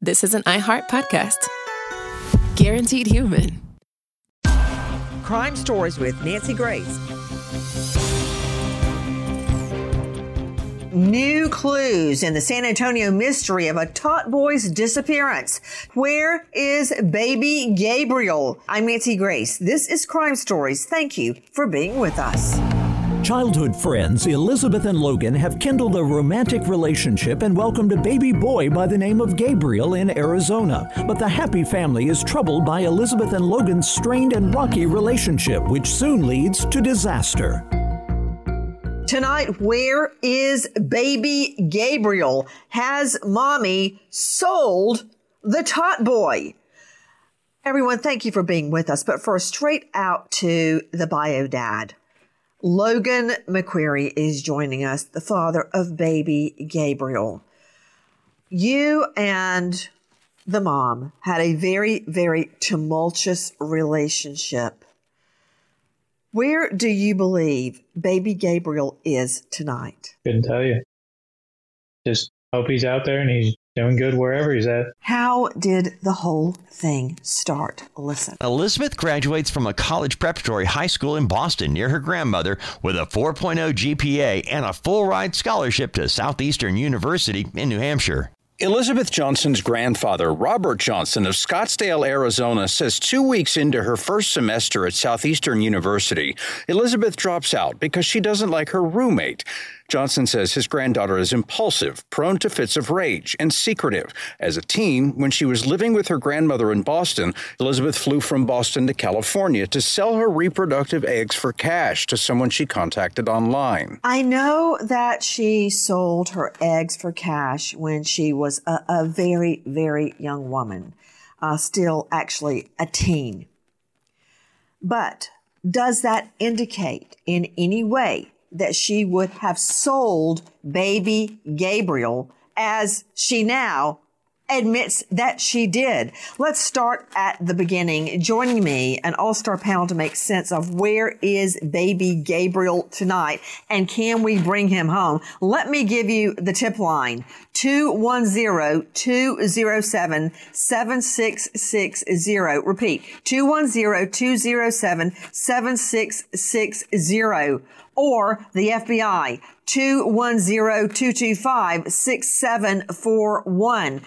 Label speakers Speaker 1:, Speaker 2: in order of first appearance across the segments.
Speaker 1: this is an iHeart podcast. Guaranteed human.
Speaker 2: Crime Stories with Nancy Grace. New clues in the San Antonio mystery of a tot boy's disappearance. Where is baby Gabriel? I'm Nancy Grace. This is Crime Stories. Thank you for being with us.
Speaker 3: Childhood friends Elizabeth and Logan have kindled a romantic relationship and welcomed a baby boy by the name of Gabriel in Arizona. But the happy family is troubled by Elizabeth and Logan's strained and rocky relationship, which soon leads to disaster.
Speaker 2: Tonight, where is baby Gabriel? Has mommy sold the tot boy? Everyone, thank you for being with us. But first, straight out to the bio dad. Logan McQuarrie is joining us, the father of baby Gabriel. You and the mom had a very, very tumultuous relationship. Where do you believe baby Gabriel is tonight?
Speaker 4: Couldn't tell you. Just hope he's out there and he's doing good wherever he's at.
Speaker 2: How did the whole thing start? Listen.
Speaker 5: Elizabeth graduates from a college preparatory high school in Boston near her grandmother with a 4.0 GPA and a full-ride scholarship to Southeastern University in New Hampshire.
Speaker 6: Elizabeth Johnson's grandfather, Robert Johnson of Scottsdale, Arizona, says 2 weeks into her first semester at Southeastern University, Elizabeth drops out because she doesn't like her roommate. Johnson says his granddaughter is impulsive, prone to fits of rage, and secretive. As a teen, when she was living with her grandmother in Boston, Elizabeth flew from Boston to California to sell her reproductive eggs for cash to someone she contacted online.
Speaker 2: I know that she sold her eggs for cash when she was a very, very young woman, still actually a teen. But does that indicate in any way that she would have sold baby Gabriel, as she now admits that she did? Let's start at the beginning. Joining me, an all-star panel to make sense of where is baby Gabriel tonight and can we bring him home? Let me give you the tip line. 210-207-7660. Repeat, 210-207-7660. Or the FBI, 210-225-6741.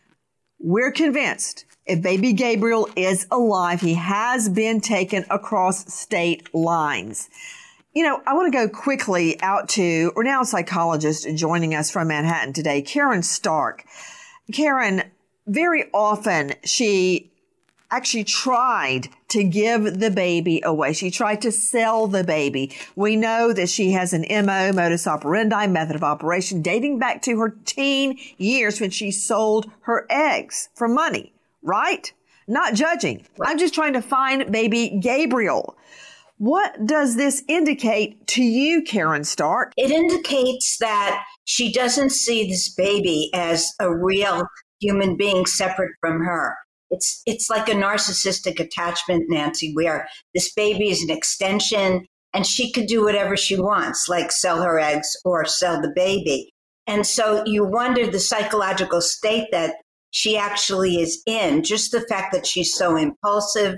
Speaker 2: We're convinced if baby Gabriel is alive, he has been taken across state lines. You know, I want to go quickly out to renowned psychologist joining us from Manhattan today, Karen Stark. Karen, very often she actually tried to give the baby away. She tried to sell the baby. We know that she has an MO, modus operandi, method of operation, dating back to her teen years when she sold her eggs for money, right? Not judging. I'm just trying to find baby Gabriel. What does this indicate to you, Karen Stark?
Speaker 7: It indicates that she doesn't see this baby as a real human being separate from her. It's like a narcissistic attachment, Nancy, where this baby is an extension and she could do whatever she wants, like sell her eggs or sell the baby. And so you wonder the psychological state that she actually is in, just the fact that she's so impulsive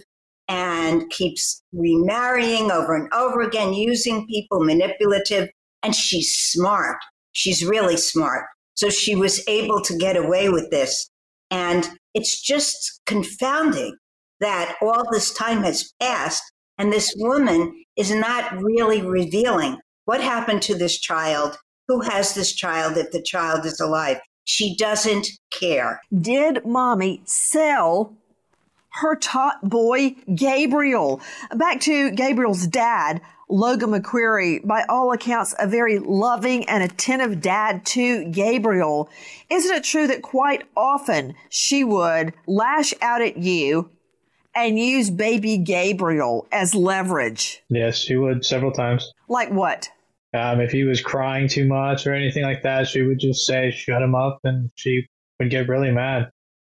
Speaker 7: and keeps remarrying over and over again, using people, manipulative, and she's smart. She's really smart. So she was able to get away with this. And it's just confounding that all this time has passed and this woman is not really revealing what happened to this child, who has this child, if the child is alive. She doesn't care.
Speaker 2: Did mommy sell her tot boy, Gabriel? Back to Gabriel's dad, Logan McQuarrie, by all accounts, a very loving and attentive dad to Gabriel. Isn't it true that quite often she would lash out at you and use baby Gabriel as leverage?
Speaker 4: Yes, she would several times.
Speaker 2: Like what?
Speaker 4: If he was crying too much or anything like that, she would just say, shut him up, and she would get really mad.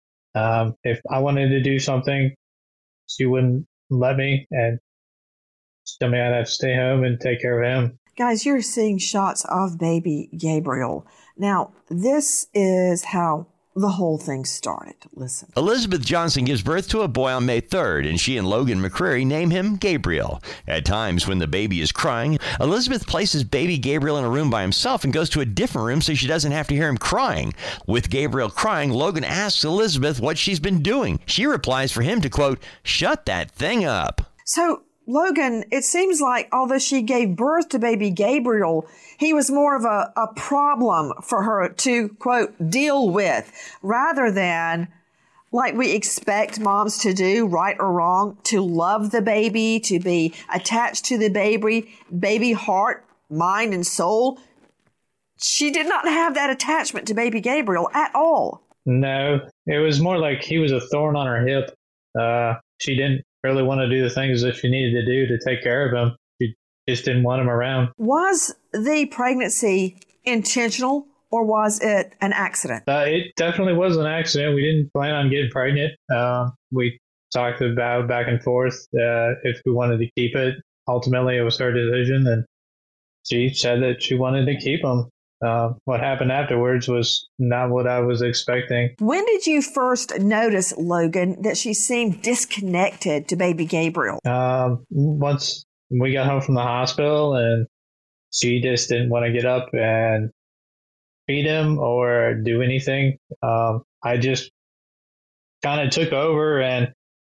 Speaker 4: If I wanted to do something, she wouldn't let me, and tell me I'd have to stay home and take care of him.
Speaker 2: Guys, you're seeing shots of baby Gabriel. Now, this is how the whole thing started. Listen.
Speaker 5: Elizabeth Johnson gives birth to a boy on May 3rd, and she and Logan McCreary name him Gabriel. At times when the baby is crying, Elizabeth places baby Gabriel in a room by himself and goes to a different room so she doesn't have to hear him crying. With Gabriel crying, Logan asks Elizabeth what she's been doing. She replies for him to, quote, shut that thing up.
Speaker 2: So, Logan, it seems like although she gave birth to baby Gabriel, he was more of a problem for her to, quote, deal with, rather than, like we expect moms to do, right or wrong, to love the baby, to be attached to the baby heart, mind, and soul. She did not have that attachment to baby Gabriel at all.
Speaker 4: No, it was more like he was a thorn on her hip. She didn't really want to do the things that she needed to do to take care of him. She just didn't want him around.
Speaker 2: Was the pregnancy intentional or was it an accident?
Speaker 4: It definitely was an accident. We didn't plan on getting pregnant. We talked about back and forth if we wanted to keep it. Ultimately, it was her decision, and she said that she wanted to keep him. What happened afterwards was not what I was expecting.
Speaker 2: When did you first notice, Logan, that she seemed disconnected to baby Gabriel?
Speaker 4: Once we got home from the hospital and she just didn't want to get up and feed him or do anything. I just kind of took over, and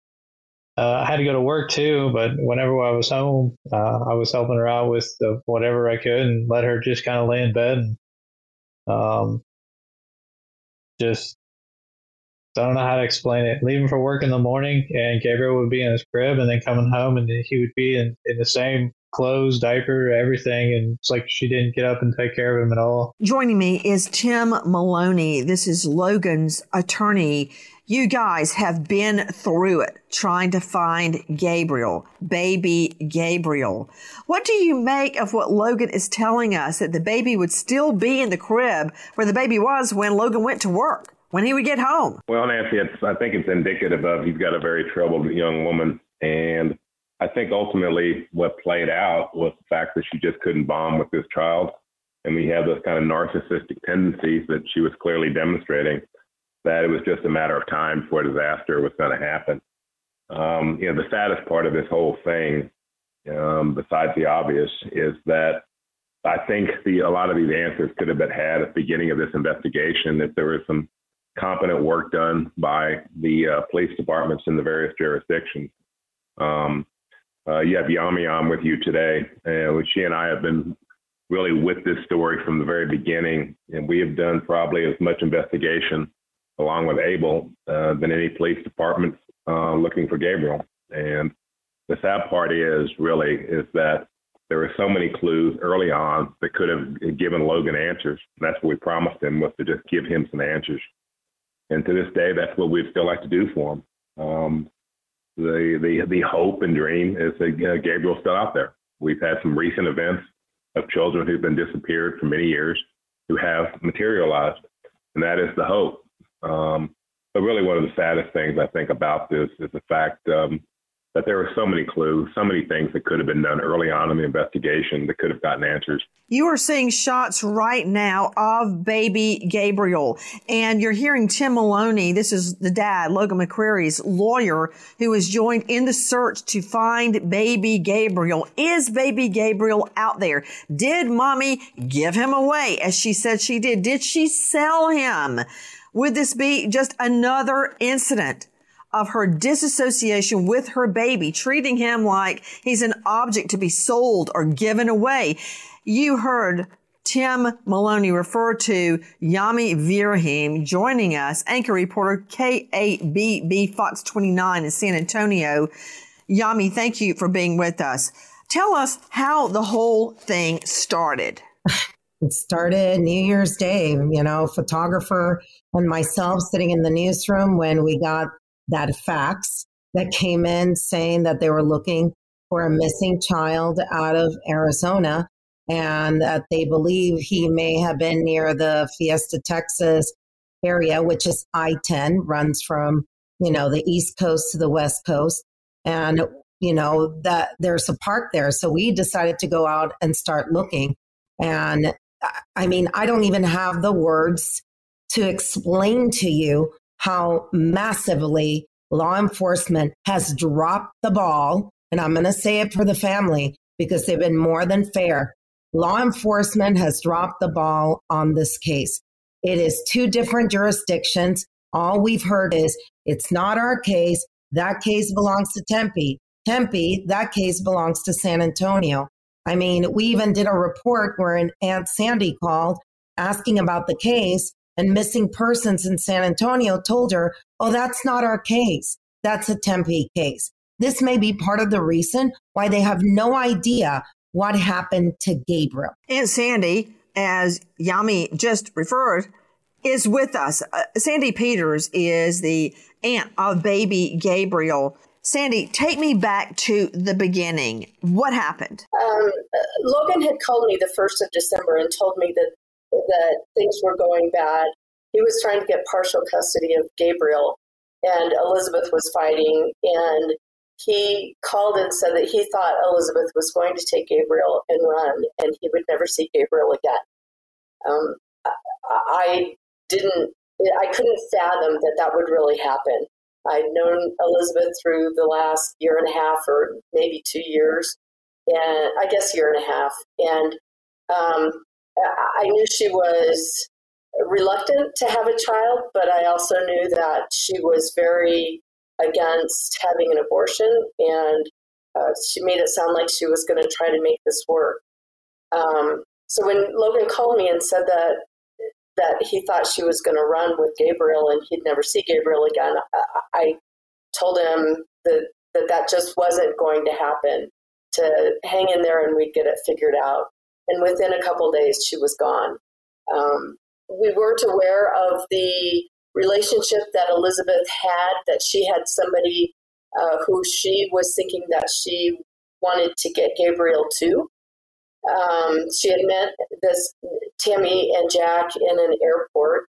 Speaker 4: I had to go to work too, but whenever I was home, I was helping her out with whatever I could and let her just kind of lay in bed and just don't know how to explain it. Leaving for work in the morning and Gabriel would be in his crib, and then coming home and he would be in the same clothes, diaper, everything. And it's like she didn't get up and take care of him at all.
Speaker 2: Joining me is Tim Maloney. This is Logan's attorney. You guys have been through it trying to find Gabriel, baby Gabriel. What do you make of what Logan is telling us, that the baby would still be in the crib where the baby was when Logan went to work, when he would get home?
Speaker 8: Well, Nancy, I think it's indicative of he's got a very troubled young woman. And I think ultimately what played out was the fact that she just couldn't bond with this child. And we have those kind of narcissistic tendencies that she was clearly demonstrating, that it was just a matter of time before disaster was going to happen. The saddest part of this whole thing, besides the obvious, is that I think a lot of these answers could have been had at the beginning of this investigation if there was some competent work done by the police departments in the various jurisdictions. You have Yami on with you today, and she and I have been really with this story from the very beginning, and we have done probably as much investigation along with Abel than any police department looking for Gabriel. And the sad part is that there were so many clues early on that could have given Logan answers. And that's what we promised him, was to just give him some answers. And to this day, that's what we'd still like to do for him. The hope and dream is that Gabriel's still out there. We've had some recent events of children who've been disappeared for many years who have materialized, and that is the hope. But really one of the saddest things I think about this is the fact that there were so many clues, so many things that could have been done early on in the investigation that could have gotten answers.
Speaker 2: You are seeing shots right now of baby Gabriel, and you're hearing Tim Maloney. This is the dad, Logan McCreary's lawyer, who is joined in the search to find baby Gabriel. Is baby Gabriel out there? Did mommy give him away as she said she did? Did she sell him? Would this be just another incident of her disassociation with her baby, treating him like he's an object to be sold or given away? You heard Tim Maloney refer to Yami Virahim joining us, anchor reporter KABB Fox 29 in San Antonio. Yami, thank you for being with us. Tell us how the whole thing started.
Speaker 9: It started New Year's Day, photographer and myself sitting in the newsroom when we got that fax that came in saying that they were looking for a missing child out of Arizona and that they believe he may have been near the Fiesta, Texas area, which is I-10, runs from, the East Coast to the West Coast. And, that there's a park there. So we decided to go out and start looking. And I don't even have the words to explain to you how massively law enforcement has dropped the ball. And I'm going to say it for the family because they've been more than fair. Law enforcement has dropped the ball on this case. It is 2 different jurisdictions. All we've heard is it's not our case. That case belongs to Tempe. Tempe, that case belongs to San Antonio. I mean, we even did a report where an Aunt Sandy called asking about the case, and missing persons in San Antonio told her, oh, that's not our case. That's a Tempe case. This may be part of the reason why they have no idea what happened to Gabriel.
Speaker 2: Aunt Sandy, as Yami just referred, is with us. Sandy Peters is the aunt of baby Gabriel. Sandy, take me back to the beginning. What happened?
Speaker 10: Logan had called me the 1st of December and told me that things were going bad. He was trying to get partial custody of Gabriel, and Elizabeth was fighting. And he called and said that he thought Elizabeth was going to take Gabriel and run, and he would never see Gabriel again. I couldn't fathom that would really happen. I'd known Elizabeth through the last year and a half, or maybe 2 years, and I guess year and a half. And I knew she was reluctant to have a child, but I also knew that she was very against having an abortion, and she made it sound like she was going to try to make this work. So when Logan called me and said that he thought she was going to run with Gabriel and he'd never see Gabriel again, I told him that just wasn't going to happen, to hang in there and we'd get it figured out. And within a couple of days, she was gone. We weren't aware of the relationship that Elizabeth had, that she had somebody who she was thinking that she wanted to get Gabriel to. She had met this Tammy and Jack in an airport.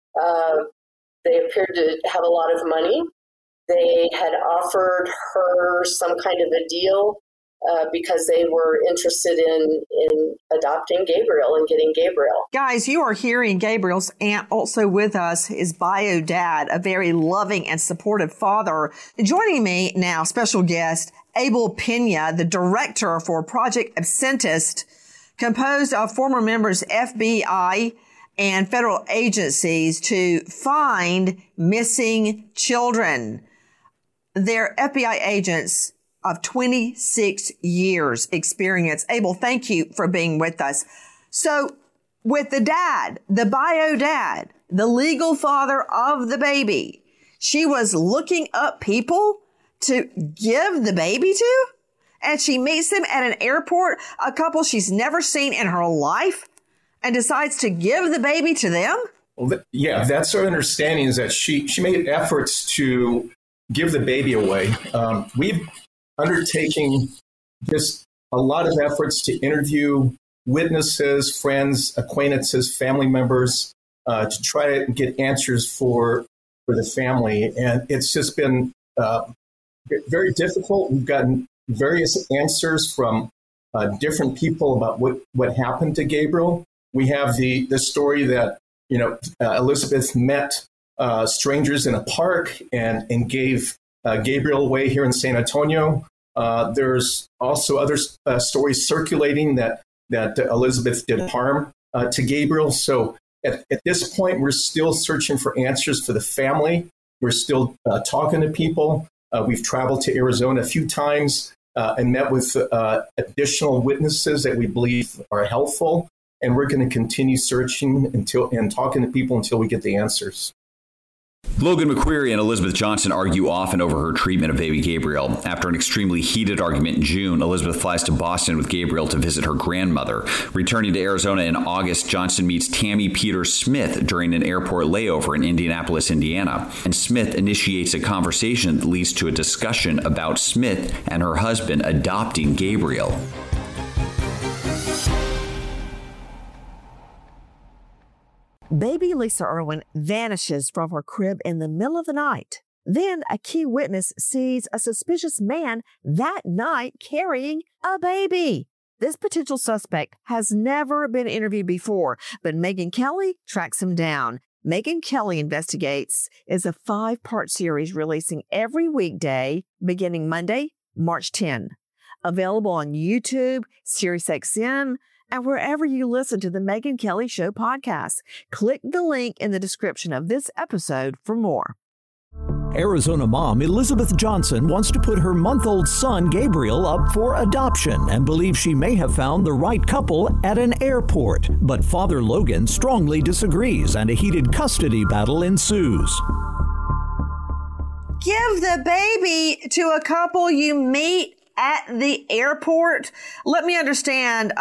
Speaker 10: They appeared to have a lot of money. They had offered her some kind of a deal because they were interested in adopting Gabriel and getting Gabriel.
Speaker 2: Guys, you are hearing Gabriel's aunt also with us, his bio dad, a very loving and supportive father. Joining me now, special guest, Abel Pena, the director for Project Absentist, composed of former members FBI and federal agencies to find missing children. They're FBI agents of 26 years experience. Abel, thank you for being with us. So with the dad, the bio dad, the legal father of the baby, she was looking up people to give the baby to, and she meets them at an airport, a couple she's never seen in her life, and decides to give the baby to them?
Speaker 11: Well, yeah, that's our understanding, is that she made efforts to give the baby away. We've undertaking just a lot of efforts to interview witnesses, friends, acquaintances, family members, to try to get answers for the family. And it's just been very difficult. We've gotten various answers from different people about what happened to Gabriel. We have the story that, Elizabeth met strangers in a park and gave Gabriel away here in San Antonio. There's also other stories circulating that Elizabeth did harm to Gabriel. So at this point, we're still searching for answers for the family. We're still talking to people. We've traveled to Arizona a few times and met with additional witnesses that we believe are helpful. And we're going to continue searching and talking to people until we get the answers.
Speaker 6: Logan McQuarrie and Elizabeth Johnson argue often over her treatment of baby Gabriel. After an extremely heated argument in June, Elizabeth flies to Boston with Gabriel to visit her grandmother. Returning to Arizona in August, Johnson meets Tammy Peters Smith during an airport layover in Indianapolis, Indiana. And Smith initiates a conversation that leads to a discussion about Smith and her husband adopting Gabriel.
Speaker 12: Baby Lisa Irwin vanishes from her crib in the middle of the night. Then a key witness sees a suspicious man that night carrying a baby. This potential suspect has never been interviewed before, but Megyn Kelly tracks him down. Megyn Kelly Investigates is a 5-part series releasing every weekday beginning Monday, March 10. Available on YouTube, SiriusXM, and wherever you listen to the Megyn Kelly Show podcast. Click the link in the description of this episode for more.
Speaker 3: Arizona mom Elizabeth Johnson wants to put her month-old son Gabriel up for adoption and believes she may have found the right couple at an airport. But Father Logan strongly disagrees and a heated custody battle ensues.
Speaker 2: Give the baby to a couple you meet at the airport. Let me understand.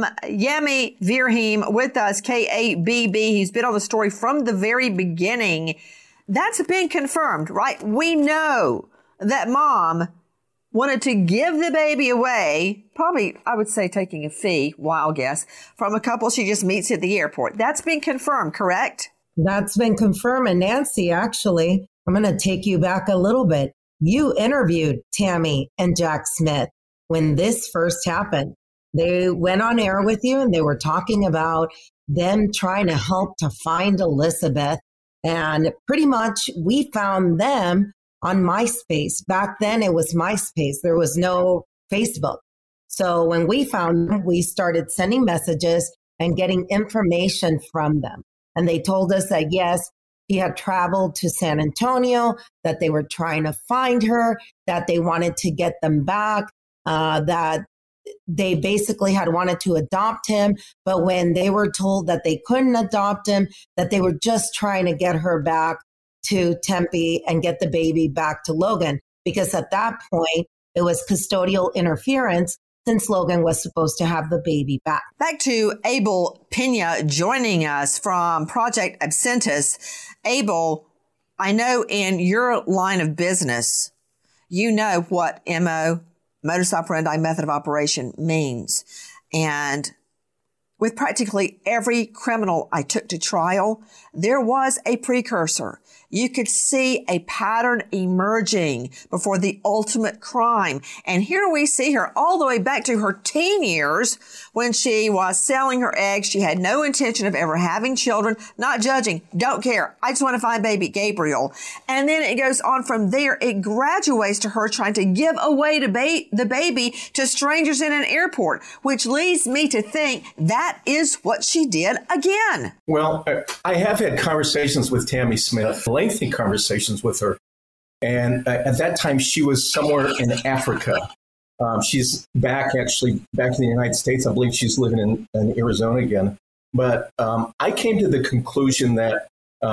Speaker 2: Yemi Virhim with us, KABB. He's been on the story from the very beginning. That's been confirmed, right? We know that mom wanted to give the baby away, probably, I would say, taking a fee, wild guess, from a couple she just meets at the airport. That's been confirmed, correct?
Speaker 9: That's been confirmed. And Nancy, actually, I'm going to take you back a little bit. You interviewed Tammy and Jack Smith when this first happened. They went on air with you and they were talking about them trying to help to find Elizabeth. And pretty much we found them on MySpace. Back then it was MySpace. There was no Facebook. So when we found them, we started sending messages and getting information from them. And they told us that, yes, he had traveled to San Antonio, that they were trying to find her, that they wanted to get them back, that they basically had wanted to adopt him. But when they were told that they couldn't adopt him, that they were just trying to get her back to Tempe and get the baby back to Logan. Because at that point, it was custodial interference since Logan was supposed to have the baby back.
Speaker 2: Back to Abel Pena joining us from Project Absentus. Abel, I know in your line of business, you know what MO, modus operandi, method of operation, means. And with practically every criminal I took to trial, there was a precursor. You could see a pattern emerging before the ultimate crime. And here we see her all the way back to her teen years when she was selling her eggs. She had no intention of ever having children, not judging, don't care. I just want to find baby Gabriel. And then it goes on from there. It graduates to her trying to give away the baby to strangers in an airport, which leads me to think that is what she did again.
Speaker 11: Well, I have had conversations with Tammy Smith, lengthy conversations with her. And at that time, she was somewhere in Africa. She's back in the United States. I believe she's living in Arizona again. But I came to the conclusion that,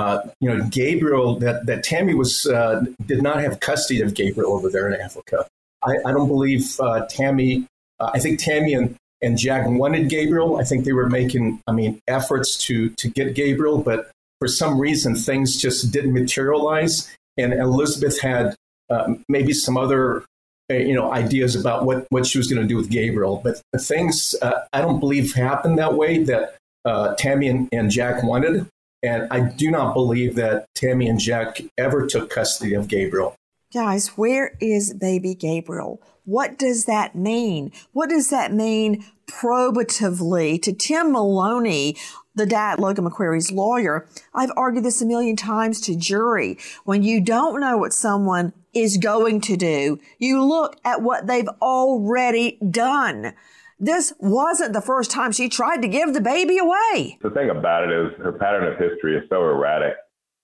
Speaker 11: Gabriel, that Tammy did not have custody of Gabriel over there in Africa. I don't believe Tammy, I think Tammy and Jack wanted Gabriel. I think they were making, efforts to get Gabriel, but for some reason, things just didn't materialize. And Elizabeth had maybe some other, ideas about what she was going to do with Gabriel. But the things, I don't believe happened that way that Tammy and Jack wanted. And I do not believe that Tammy and Jack ever took custody of Gabriel.
Speaker 2: Guys, where is baby Gabriel? What does that mean? What does that mean probatively to Tim Maloney, the dad, Logan McQuarrie's lawyer? I've argued this a million times to jury. When you don't know what someone is going to do, you look at what they've already done. This wasn't the first time she tried to give the baby away.
Speaker 8: The thing about it is her pattern of history is so erratic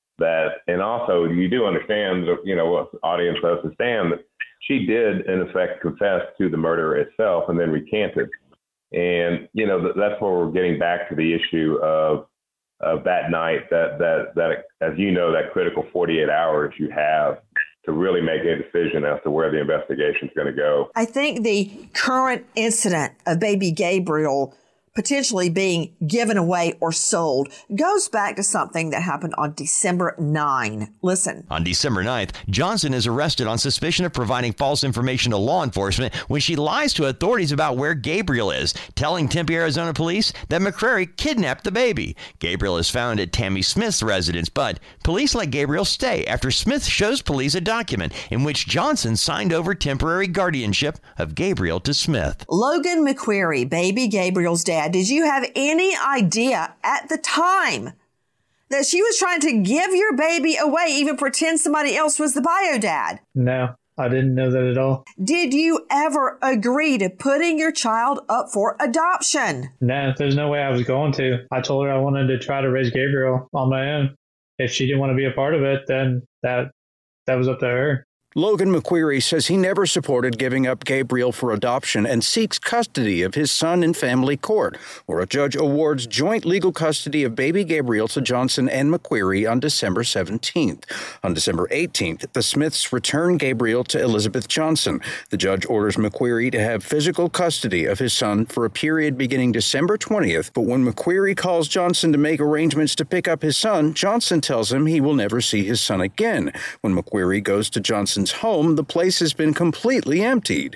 Speaker 8: and also you do understand, what the audience does understand that she did in effect confess to the murder itself and then recanted. And, that's where we're getting back to the issue of that night, that, as you know, that critical 48 hours you have to really make a decision as to where the investigation is going to go.
Speaker 2: I think the current incident of baby Gabriel potentially being given away or sold goes back to something that happened on December 9. Listen.
Speaker 5: On December 9th, Johnson is arrested on suspicion of providing false information to law enforcement when she lies to authorities about where Gabriel is, telling Tempe, Arizona police that McQuarrie kidnapped the baby. Gabriel is found at Tammy Smith's residence, but police let Gabriel stay after Smith shows police a document in which Johnson signed over temporary guardianship of Gabriel to Smith.
Speaker 2: Logan McQuarrie, baby Gabriel's dad, did you have any idea at the time that she was trying to give your baby away, even pretend somebody else was the bio dad?
Speaker 4: No, I didn't know that at all.
Speaker 2: Did you ever agree to putting your child up for adoption?
Speaker 4: No, there's no way I was going to. I told her I wanted to try to raise Gabriel on my own. If she didn't want to be a part of it, then that was up to her.
Speaker 6: Logan McQuarrie says he never supported giving up Gabriel for adoption and seeks custody of his son in family court, where a judge awards joint legal custody of baby Gabriel to Johnson and McQuarrie on December 17th. On December 18th, the Smiths return Gabriel to Elizabeth Johnson. The judge orders McQuarrie to have physical custody of his son for a period beginning December 20th, but when McQuarrie calls Johnson to make arrangements to pick up his son, Johnson tells him he will never see his son again. When McQuarrie goes to Johnson's home, the place has been completely emptied.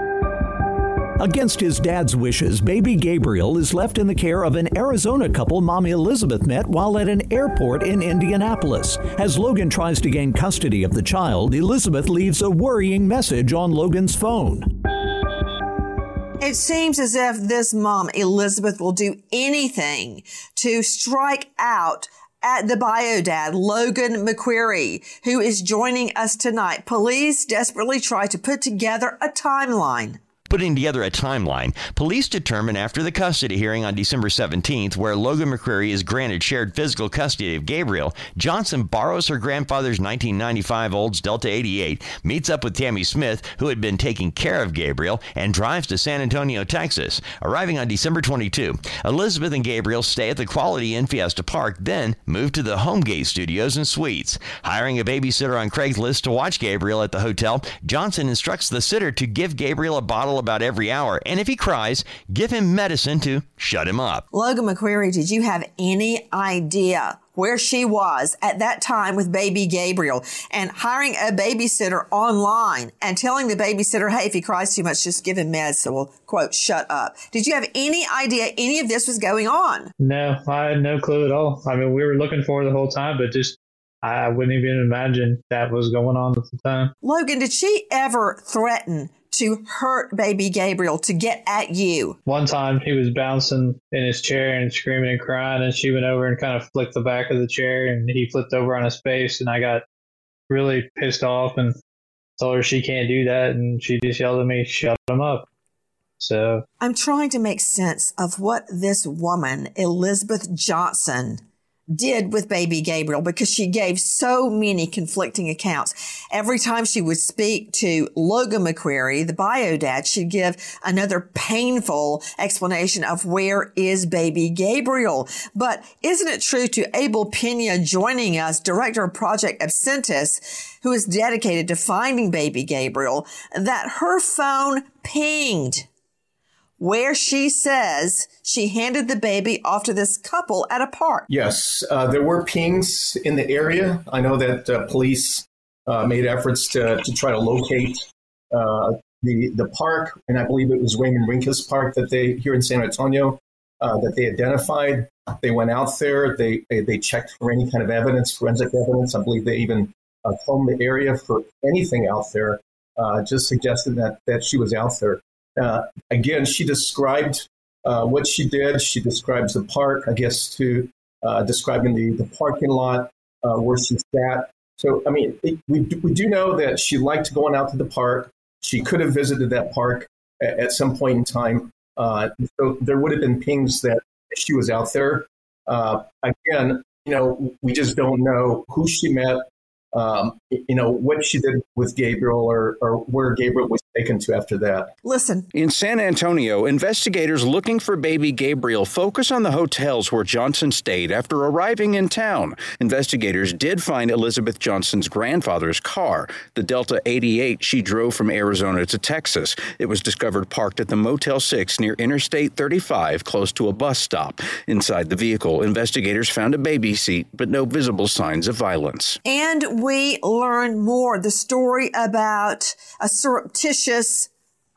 Speaker 3: Against his dad's wishes, baby Gabriel is left in the care of an Arizona couple Mommy Elizabeth met while at an airport in Indianapolis. As Logan tries to gain custody of the child, Elizabeth leaves a worrying message on Logan's phone.
Speaker 2: It seems as if this mom, Elizabeth, will do anything to strike out at the bio dad, Logan McQuarrie, who is joining us tonight. Police desperately try to put together a timeline.
Speaker 5: Putting together a timeline, police determine after the custody hearing on December 17th, where Logan McQuarrie is granted shared physical custody of Gabriel, Johnson borrows her grandfather's 1995 Olds Delta 88, meets up with Tammy Smith, who had been taking care of Gabriel, and drives to San Antonio, Texas. Arriving on December 22, Elizabeth and Gabriel stay at the Quality Inn Fiesta Park, then move to the Homegate Studios and Suites. Hiring a babysitter on Craigslist to watch Gabriel at the hotel, Johnson instructs the sitter to give Gabriel a bottle about every hour, and if he cries, give him medicine to shut him up.
Speaker 2: Logan McQuarrie, did you have any idea where she was at that time with baby Gabriel, and hiring a babysitter online and telling the babysitter, hey, if he cries too much, just give him meds, so we'll, quote, shut up? Did you have any idea any of this was going on?
Speaker 4: No, I had no clue at all. I mean, we were looking for her the whole time, but just I wouldn't even imagine that was going on at the time.
Speaker 2: Logan, did she ever threaten to hurt baby Gabriel, to get at you?
Speaker 4: One time he was bouncing in his chair and screaming and crying, and she went over and kind of flicked the back of the chair, and he flipped over on his face, and I got really pissed off and told her she can't do that, and she just yelled at me, shut him up. So
Speaker 2: I'm trying to make sense of what this woman, Elizabeth Johnson, did with baby Gabriel, because she gave so many conflicting accounts. Every time she would speak to Logan McQuarrie, the bio dad, she'd give another painful explanation of where is baby Gabriel. But isn't it true, to Abel Pena joining us, director of Project Absentis, who is dedicated to finding baby Gabriel, that her phone pinged where she says she handed the baby off to this couple at a park?
Speaker 11: Yes, there were pings in the area. I know that police made efforts to try to locate the park, and I believe it was Raymond Rinkus Park that they, here in San Antonio, that they identified. They went out there, they checked for any kind of evidence, forensic evidence. I believe they even combed the area for anything out there, just suggesting that she was out there. Again, she described what she did. She describes the park, I guess, to describing the parking lot where she sat. So, I mean, we do know that she liked going out to the park. She could have visited that park at some point in time. So there would have been pings that she was out there. Again, we just don't know who she met, what she did with Gabriel or where Gabriel was taken to after that.
Speaker 2: Listen.
Speaker 6: In San Antonio, investigators looking for baby Gabriel focus on the hotels where Johnson stayed after arriving in town. Investigators did find Elizabeth Johnson's grandfather's car, the Delta 88 she drove from Arizona to Texas. It was discovered parked at the Motel 6 near Interstate 35, close to a bus stop. Inside the vehicle, investigators found a baby seat, but no visible signs of violence.
Speaker 2: And we learned more, the story about a surreptitious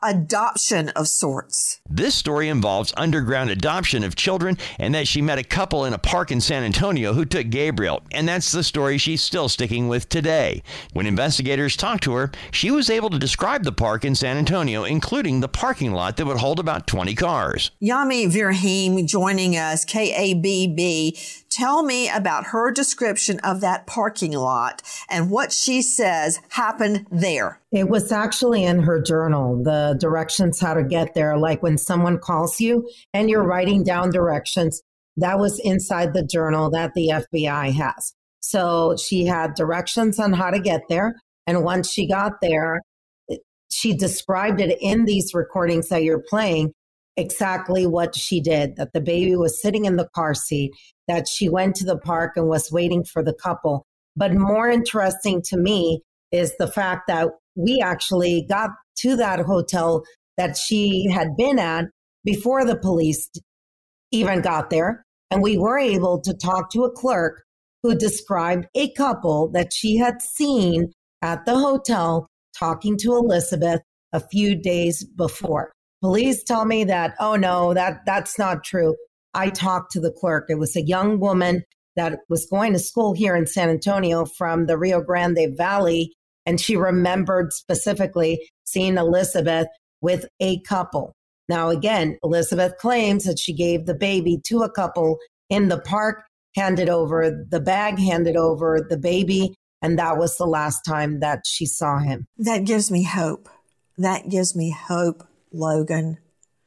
Speaker 2: adoption of sorts.
Speaker 5: This story involves underground adoption of children and that she met a couple in a park in San Antonio who took Gabriel. And that's the story she's still sticking with today. When investigators talked to her, she was able to describe the park in San Antonio, including the parking lot that would hold about 20 cars.
Speaker 2: Yami Virhim joining us, KABB. Tell me about her description of that parking lot and what she says happened there.
Speaker 9: It was actually in her journal, the directions how to get there. Like when someone calls you and you're writing down directions, that was inside the journal that the FBI has. So she had directions on how to get there. And once she got there, she described it in these recordings that you're playing, exactly what she did, that the baby was sitting in the car seat, that she went to the park and was waiting for the couple. But more interesting to me is the fact that we actually got to that hotel that she had been at before the police even got there. And we were able to talk to a clerk who described a couple that she had seen at the hotel talking to Elizabeth a few days before. Police tell me that, oh no, that's not true. I talked to the clerk. It was a young woman that was going to school here in San Antonio from the Rio Grande Valley. And she remembered specifically seeing Elizabeth with a couple. Now, again, Elizabeth claims that she gave the baby to a couple in the park, handed over the bag, handed over the baby, and that was the last time that she saw him.
Speaker 2: That gives me hope. That gives me hope, Logan,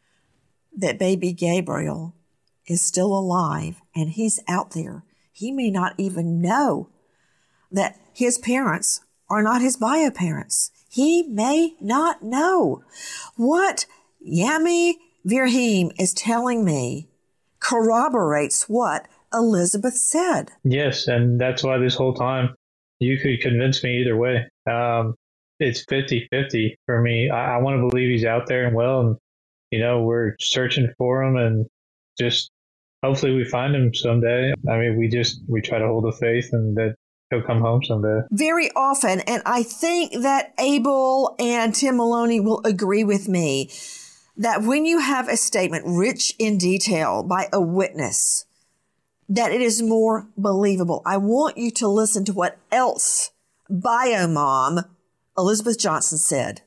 Speaker 2: that baby Gabriel is still alive and he's out there. He may not even know that his parents are not his bio parents. He may not know. What Yami Virhim is telling me corroborates what Elizabeth said.
Speaker 4: Yes, and that's why this whole time you could convince me either way. It's 50-50 for me. I want to believe he's out there and well, and we're searching for him, and just hopefully we find him someday. I mean, we try to hold the faith and that he'll come home someday.
Speaker 2: Very often, and I think that Abel and Tim Maloney will agree with me, that when you have a statement rich in detail by a witness, that it is more believable. I want you to listen to what else bio mom Elizabeth Johnson said.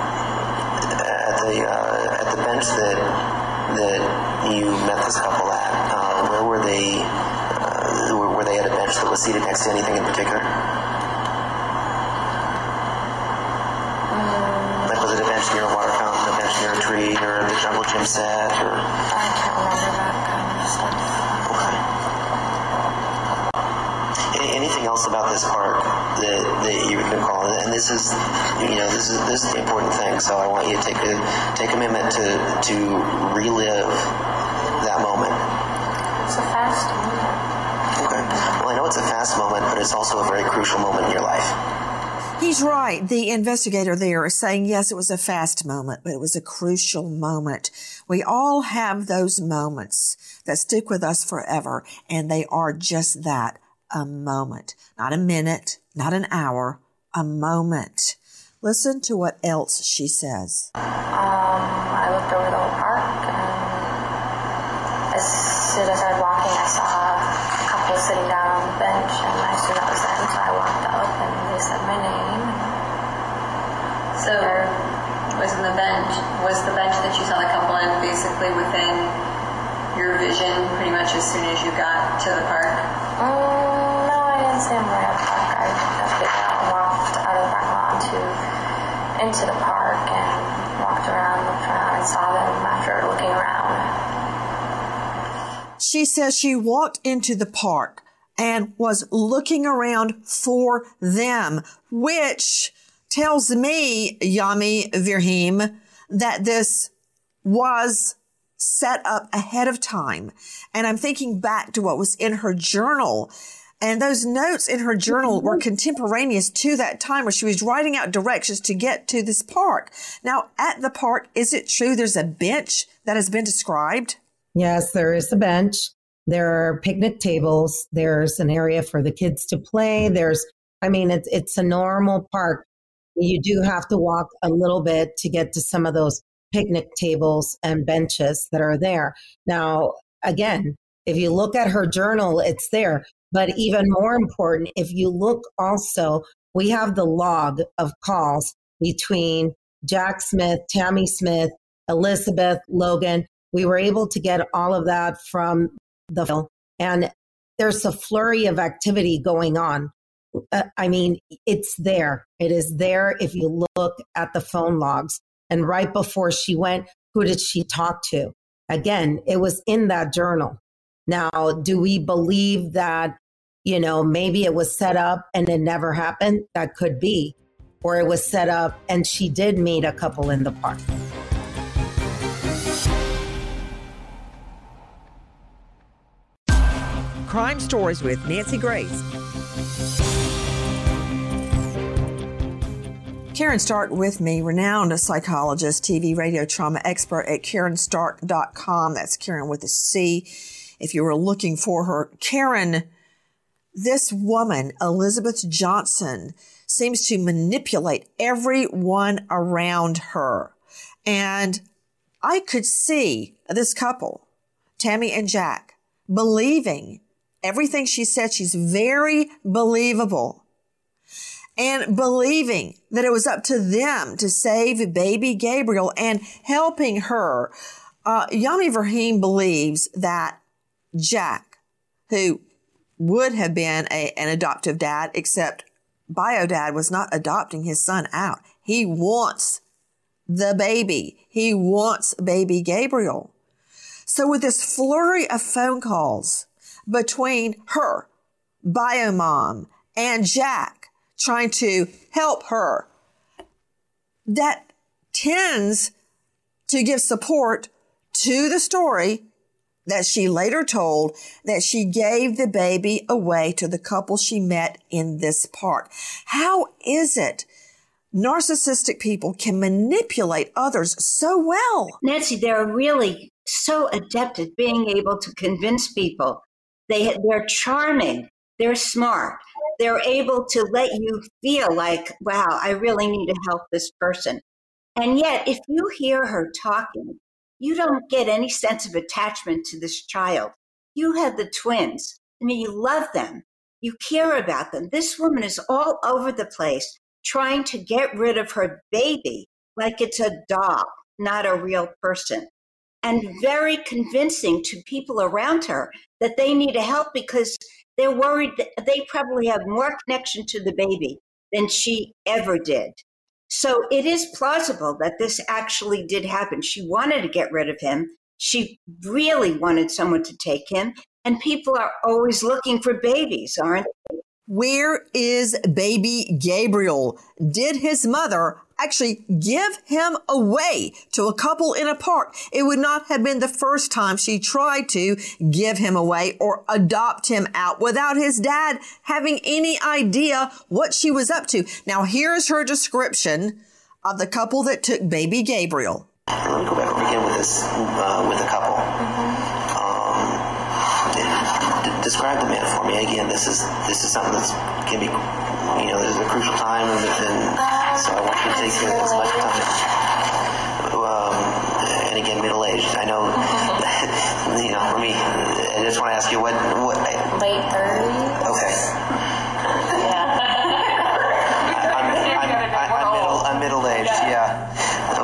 Speaker 13: At the bench that you met this couple at, where were they? Were they at a bench that was seated next to anything in particular? Like, was it a bench near a water fountain, a bench near a tree, or the jungle gym set, or?
Speaker 14: I can't remember that kind of stuff.
Speaker 13: Okay. Anything else about this park that you would recall? And this is the important thing. So I want you to take a minute to relive that moment.
Speaker 14: It's a fast moment.
Speaker 13: Okay. Well, I know it's a fast moment, but it's also a very crucial moment in your life.
Speaker 2: He's right. The investigator there is saying, yes, it was a fast moment, but it was a crucial moment. We all have those moments that stick with us forever, and they are just that, a moment. Not a minute, not an hour, a moment. Listen to what else she says.
Speaker 14: I looked over the whole park, and as soon as I was walking, I saw a couple sitting down on the bench, and I assumed that was them, so I walked up, and they said my name.
Speaker 15: So, was the bench that you saw the couple in basically within your vision pretty much as soon as you got to the park?
Speaker 14: No, I didn't see them right at the park. I got out and walked out of the parking lot into the park and walked around, looked around, and saw them after looking around.
Speaker 2: She says she walked into the park and was looking around for them, which tells me, Yami Virhim, that this was set up ahead of time. And I'm thinking back to what was in her journal. And those notes in her journal were contemporaneous to that time where she was writing out directions to get to this park. Now, at the park, is it true there's a bench that has been described?
Speaker 9: Yes, there is a bench. There are picnic tables. There's an area for the kids to play. It's a normal park. You do have to walk a little bit to get to some of those picnic tables and benches that are there. Now, again, if you look at her journal, it's there. But even more important, if you look also, we have the log of calls between Jack Smith, Tammy Smith, Elizabeth, Logan. We were able to get all of that from the film. And there's a flurry of activity going on. I mean, it's there. It is there if you look at the phone logs. And right before she went, who did she talk to? Again, it was in that journal. Now, do we believe that, maybe it was set up and it never happened? That could be. Or it was set up and she did meet a couple in the park.
Speaker 12: Crime Stories with Nancy Grace.
Speaker 2: Karen Stark with me, renowned psychologist, TV, radio trauma expert at KarenStark.com. That's Karen with a C. If you were looking for her. Karen, this woman, Elizabeth Johnson, seems to manipulate everyone around her. And I could see this couple, Tammy and Jack, believing everything she said. She's very believable. And believing that it was up to them to save baby Gabriel and helping her. Yami Verheem believes that Jack, who would have been an adoptive dad, except bio dad was not adopting his son out. He wants the baby. He wants baby Gabriel. So with this flurry of phone calls between her, bio mom, and Jack, trying to help her, that tends to give support to the story that she later told that she gave the baby away to the couple she met in this park. How is it narcissistic people can manipulate others so well?
Speaker 7: Nancy, they're really so adept at being able to convince people. They're charming. They're smart. They're able to let you feel like, wow, I really need to help this person. And yet, if you hear her talking, you don't get any sense of attachment to this child. You have the twins. I mean, you love them. You care about them. This woman is all over the place trying to get rid of her baby like it's a doll, not a real person. And very convincing to people around her that they need help because they're worried that they probably have more connection to the baby than she ever did. So it is plausible that this actually did happen. She wanted to get rid of him. She really wanted someone to take him. And people are always looking for babies, aren't they?
Speaker 2: Where is baby Gabriel? Did his mother actually give him away to a couple in a park? It would not have been the first time she tried to give him away or adopt him out without his dad having any idea what she was up to. Now, here's her description of the couple that took baby Gabriel.
Speaker 13: Let me go back and begin with this, with the couple. Describe the man for me again. This is something that can be, there's a crucial time, and so I want you to take as much time. And again, middle aged. I know, for me, I just want to ask you what
Speaker 14: late 30s.
Speaker 13: Okay.
Speaker 14: Yeah.
Speaker 13: I'm middle aged. Yeah.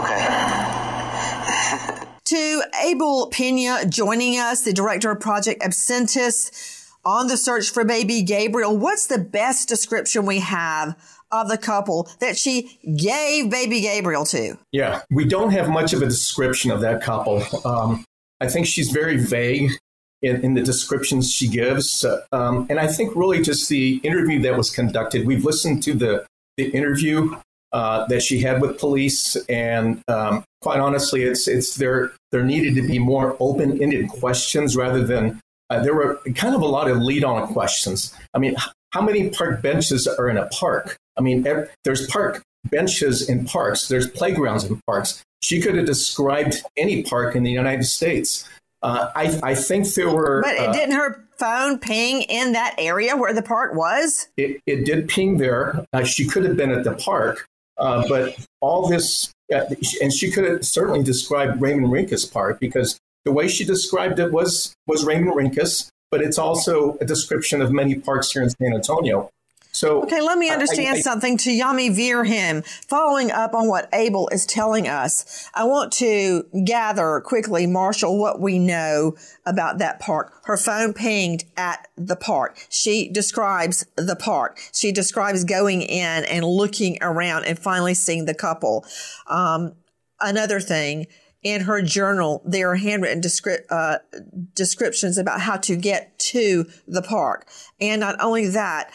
Speaker 13: Okay.
Speaker 2: To Abel Pena joining us, the director of Project Absentis, on the search for baby Gabriel. What's the best description we have of the couple that she gave baby Gabriel to?
Speaker 11: Yeah, we don't have much of a description of that couple. I think she's very vague in the descriptions she gives. And I think really just the interview that was conducted, we've listened to the interview that she had with police. And quite honestly, it's there needed to be more open-ended questions rather than there were kind of a lot of lead-on questions. I mean, how many park benches are in a park? I mean, there's park benches in parks. There's playgrounds in parks. She could have described any park in the United States. I think there were...
Speaker 2: But didn't her phone ping in that area where the park was?
Speaker 11: It did ping there. She could have been at the park. But all this, and she could have certainly described Raymond Rinkus' part, because the way she described it was Raymond Rinkus, but it's also a description of many parks here in San Antonio. So,
Speaker 2: okay, let me understand something to Yami Virhim. Following up on what Abel is telling us, I want to gather quickly, Marshall, what we know about that park. Her phone pinged at the park. She describes the park. She describes going in and looking around and finally seeing the couple. Another thing, in her journal, there are handwritten descriptions about how to get to the park. And not only that,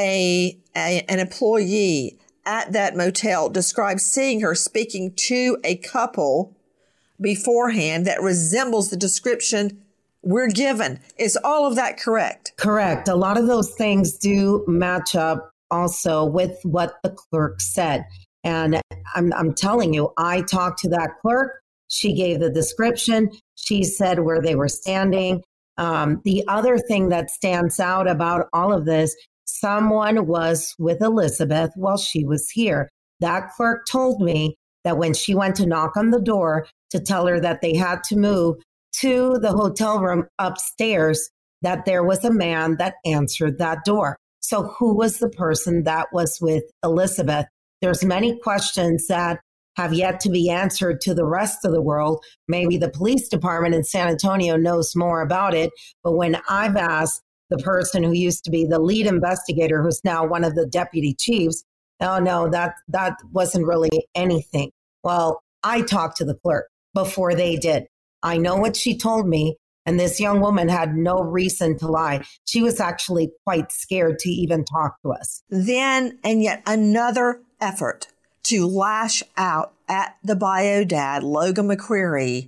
Speaker 2: an employee at that motel describes seeing her speaking to a couple beforehand that resembles the description we're given. Is all of that correct?
Speaker 9: Correct. A lot of those things do match up also with what the clerk said. And I'm telling you, I talked to that clerk. She gave the description. She said where they were standing. The other thing that stands out about all of this, someone was with Elizabeth while she was here. That clerk told me that when she went to knock on the door to tell her that they had to move to the hotel room upstairs, that there was a man that answered that door. So who was the person that was with Elizabeth? There's many questions that have yet to be answered to the rest of the world. Maybe the police department in San Antonio knows more about it. But when I've asked the person who used to be the lead investigator, who's now one of the deputy chiefs, oh no, that wasn't really anything. Well, I talked to the clerk before they did. I know what she told me. And this young woman had no reason to lie. She was actually quite scared to even talk to us.
Speaker 2: Then, and yet another effort to lash out at the bio dad, Logan McCreary,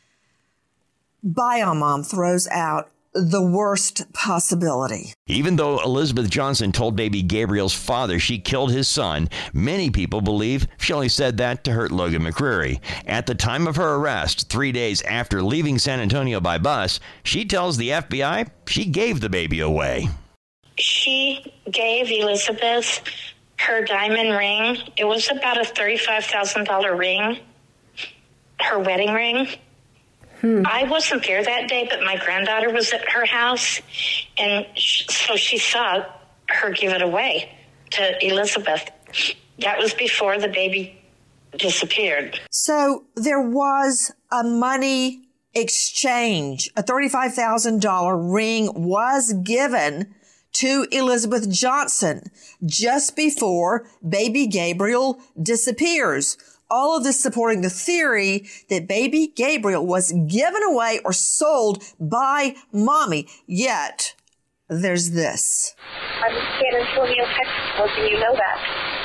Speaker 2: Bio Mom throws out the worst possibility.
Speaker 5: Even though Elizabeth Johnson told baby Gabriel's father she killed his son, many people believe she only said that to hurt Logan McCreary. At the time of her arrest, 3 days after leaving San Antonio by bus, she tells the FBI she gave the baby away.
Speaker 16: She gave Elizabeth her diamond ring. It was about a $35,000 ring, her wedding ring. I wasn't there that day, but my granddaughter was at her house, and so she saw her give it away to Elizabeth. That was before the baby disappeared.
Speaker 2: So there was a money exchange. A $35,000 ring was given to Elizabeth Johnson just before baby Gabriel disappears. All of this supporting the theory that baby Gabriel was given away or sold by mommy. Yet, there's this.
Speaker 16: I'm San Antonio, Texas, and you know that.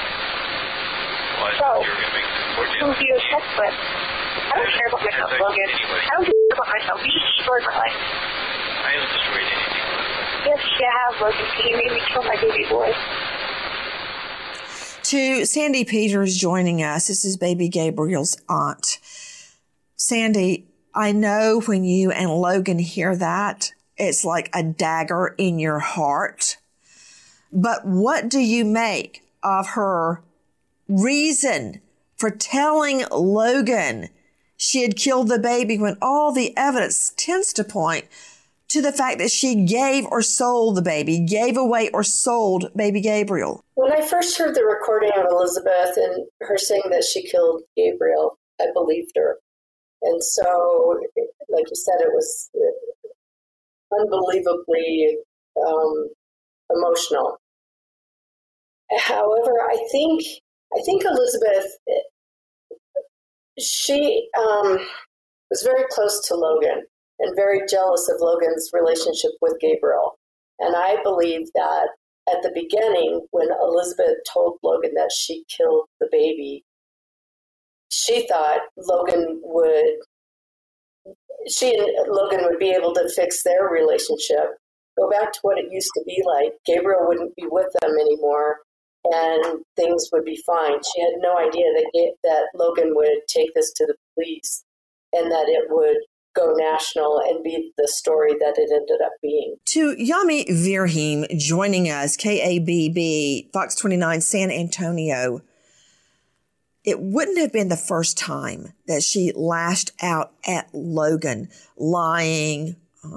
Speaker 16: So, who do you text with? I don't care about myself, Logan. I don't care about myself. You just destroyed my life.
Speaker 17: I haven't destroyed anything.
Speaker 16: Yes, you have, Logan. You made me kill my baby boy.
Speaker 2: To Sandy Peters joining us. This is baby Gabriel's aunt. Sandy, I know when you and Logan hear that, it's like a dagger in your heart. But what do you make of her reason for telling Logan she had killed the baby when all the evidence tends to point to the fact that she gave or sold the baby, gave away or sold baby Gabriel?
Speaker 10: When I first heard the recording of Elizabeth and her saying that she killed Gabriel, I believed her. And so, like you said, it was unbelievably emotional. However, I think Elizabeth, she was very close to Logan and very jealous of Logan's relationship with Gabriel. And I believe that at the beginning, when Elizabeth told Logan that she killed the baby, she thought she and Logan would be able to fix their relationship, go back to what it used to be like. Gabriel wouldn't be with them anymore, and things would be fine. She had no idea that Logan would take this to the police and that it would go national and be the story that it ended up being.
Speaker 2: To Yami Virhim joining us, KABB, Fox 29, San Antonio.
Speaker 12: it wouldn't have been the first time that she lashed out at Logan, lying,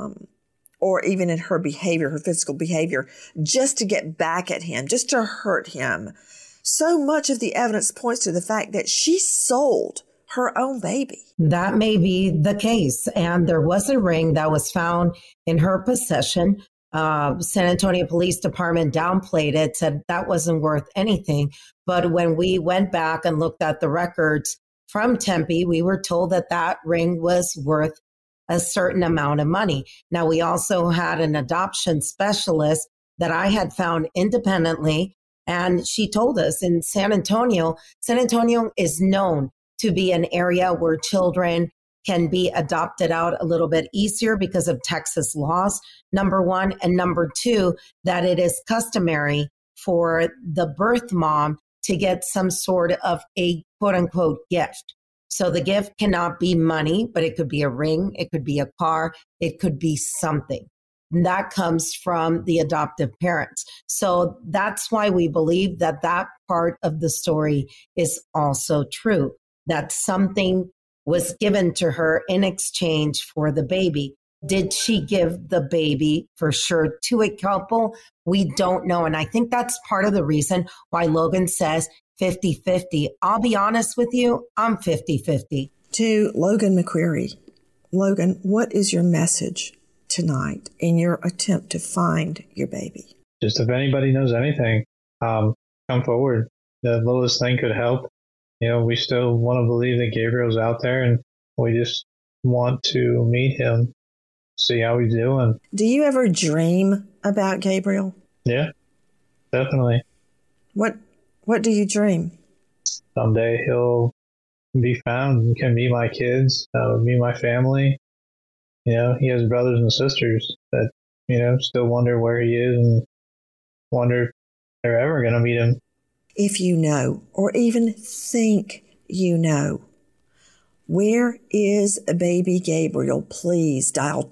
Speaker 12: or even in her behavior, her physical behavior, just to get back at him, just to hurt him. So much of the evidence points to the fact that she sold her own baby.
Speaker 9: That may be the case. And there was a ring that was found in her possession. San Antonio Police Department downplayed it, said that wasn't worth anything. But when we went back and looked at the records from Tempe, we were told that that ring was worth a certain amount of money. Now, we also had an adoption specialist that I had found independently, and she told us in San Antonio is known to be an area where children can be adopted out a little bit easier because of Texas laws, number one. And number two, that it is customary for the birth mom to get some sort of a quote unquote gift. So the gift cannot be money, but it could be a ring, it could be a car, it could be something. And that comes from the adoptive parents. So that's why we believe that that part of the story is also true, that something was given to her in exchange for the baby. Did she give the baby for sure to a couple? We don't know. And I think that's part of the reason why Logan says 50-50. I'll be honest with you, I'm 50-50.
Speaker 12: To Logan McCreary. Logan, what is your message tonight in your attempt to find your baby?
Speaker 4: Just if anybody knows anything, come forward. The littlest thing could help. You know, we still want to believe that Gabriel's out there, and we just want to meet him, see how he's doing.
Speaker 12: Do you ever dream about Gabriel?
Speaker 4: Yeah, definitely.
Speaker 12: What do you dream?
Speaker 4: Someday he'll be found and can meet my kids, meet my family. You know, he has brothers and sisters that, you know, still wonder where he is and wonder if they're ever going to meet him.
Speaker 12: If you know, or even think you know, where is baby Gabriel? Please dial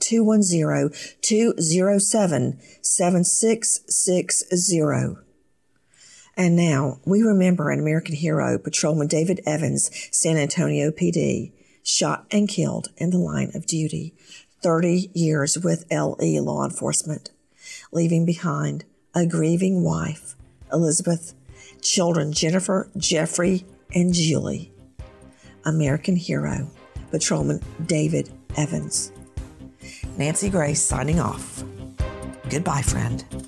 Speaker 12: 210-207-7660. And now we remember an American hero, Patrolman David Evans, San Antonio PD, shot and killed in the line of duty, 30 years with LE law enforcement, leaving behind a grieving wife, Elizabeth, children Jennifer, Jeffrey, and Julie. American hero, Patrolman David Evans. Nancy Grace signing off. Goodbye, friend.